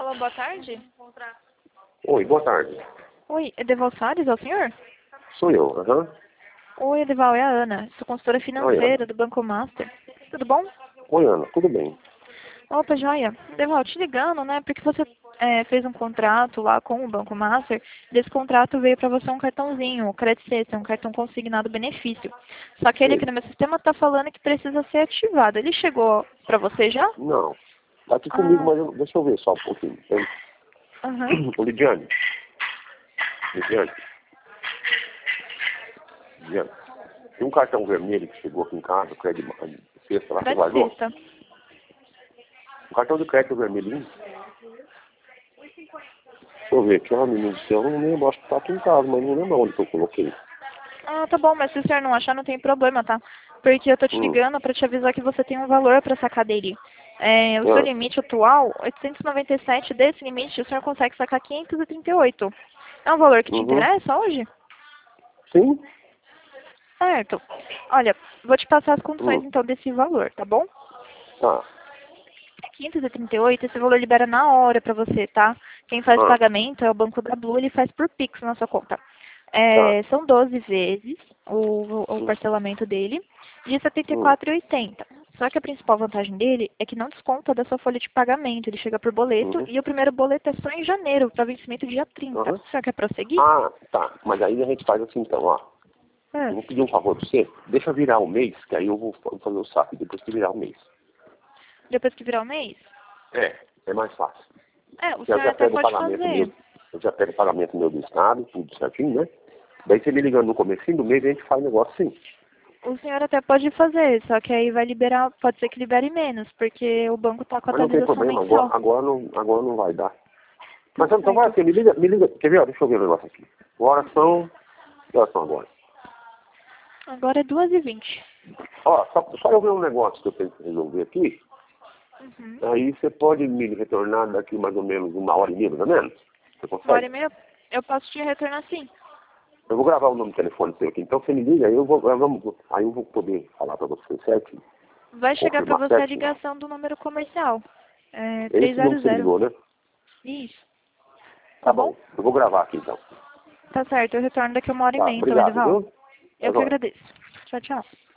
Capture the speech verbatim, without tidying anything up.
Alô, boa tarde. Oi, boa tarde. Oi, Edeval Salles, é o senhor? Sou eu, aham. Oi, Edeval, é a Ana. Sou consultora Oi, Ana. financeira do Banco Master. Tudo bom? Oi, Ana, tudo bem? Opa, joia. Edeval, te ligando, né? Porque você é, fez um contrato lá com o Banco Master. Desse contrato veio para você um cartãozinho, o Credit Cessa, um cartão consignado benefício. Só que ele Sei. aqui no meu sistema está falando que precisa ser ativado. Ele chegou para você já? Não. Tá aqui comigo, Ah, mas eu- deixa eu ver só um pouquinho. Tem... aham. Ô, Lidiane. Lidiane. Lidiane. Tem um cartão vermelho que chegou aqui em casa, o crédito sexta lá, você Credit guardou? Cessa. Um cartão de crédito vermelhinho. Deixa eu ver aqui, ó, menino do céu, eu não lembro, acho que tá aqui em casa, mas não lembro onde que eu coloquei. Ah, tá bom, mas se o senhor não achar, não tem problema, tá? Porque eu tô te Hum. ligando pra te avisar que você tem um valor pra sacar dele. É, o seu Ah, limite atual, oitocentos e noventa e sete, desse limite o senhor consegue sacar quinhentos e trinta e oito. É um valor que te uhum. interessa hoje? Sim? Certo. Olha, vou te passar as condições Hum. então desse valor, tá bom? Tá. quinhentos e trinta e oito, esse valor libera na hora pra você, tá? Quem faz o Ah, pagamento é o Banco da Blue, ele faz por Pix na sua conta. tá. É, são doze vezes o, o Hum. parcelamento dele, de setenta e Hum. quatro reais e oitenta centavos. Só que a principal vantagem dele é que não desconta da sua folha de pagamento, ele chega por boleto, Uhum. e o primeiro boleto é só em janeiro, para vencimento dia trinta. Aham. O senhor quer prosseguir? Ah, tá. Mas aí a gente faz assim então, ó. É. Eu vou pedir um favor pra você. Deixa virar o mês, que aí eu vou fa- fazer o saque depois que virar o mês. Depois que virar o mês? É, é mais fácil. É, o Eu senhor já até pego o pode pagamento meu, fazer. eu já pego o pagamento meu do Estado, tudo certinho, né? Daí você me ligando no comecinho do mês, a gente faz o negócio assim. O senhor até pode fazer, só que aí vai liberar, pode ser que libere menos, porque o banco está com Mas não tem atualização problema, agora, mensal. agora, não, agora não vai dar. Tá Mas então vai certo. assim, me liga, me liga. Quer ver? Ó, deixa eu ver o negócio aqui. Horas são. Que horas são agora? Agora é duas e vinte. Ó, só, só eu ver um negócio que eu tenho que resolver aqui. Uhum. Aí você pode me retornar daqui mais ou menos uma hora e meia, mais ou menos? Você Uma hora consegue? e meia, eu posso te retornar sim. Eu vou gravar o nome do telefone seu aqui. Então você me liga, aí eu vou, eu vamos, aí eu vou poder falar para você certo? Vai chegar para Confirmar você a certinho. ligação do número comercial. É É esse número que você trezentos. ligou, né? Isso. Tá Tá bom? bom. Eu vou gravar aqui então. Tá certo, eu retorno daqui a uma hora e Tá, meia então, obrigado, Edival. viu? Tá Eu que jóia. agradeço. Tchau, tchau.